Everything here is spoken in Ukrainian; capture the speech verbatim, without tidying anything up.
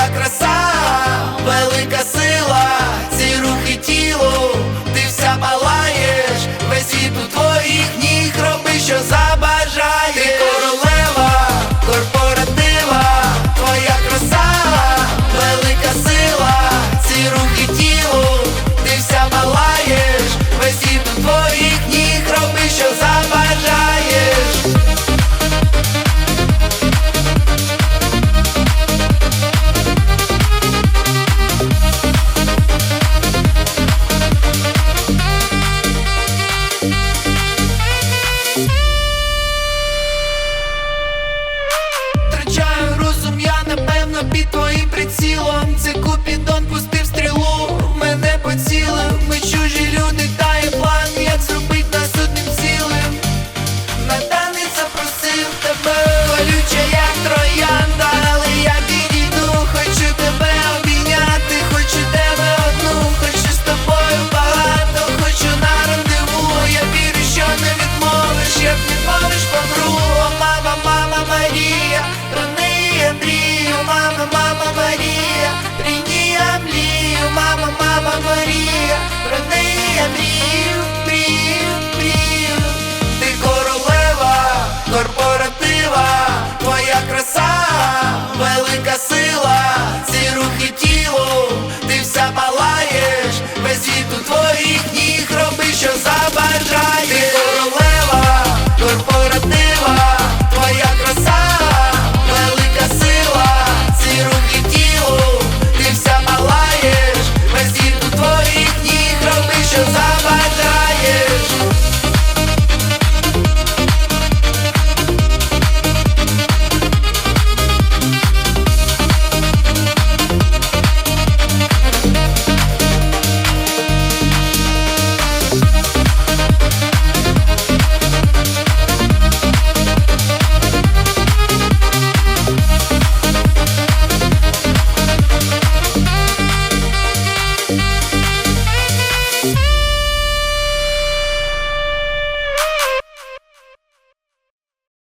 краса, велика сила, ці рухи тілу, ти вся палаєш, весь світ у твоїх ніг, роби, що забажаєш. Ти королева корпоратива, твоя краса, велика сила, ці рухи тілу, ти вся палаєш, весь світ у твоїх ніг, роби, що забажаєш. Втрачаю розум, я напевно під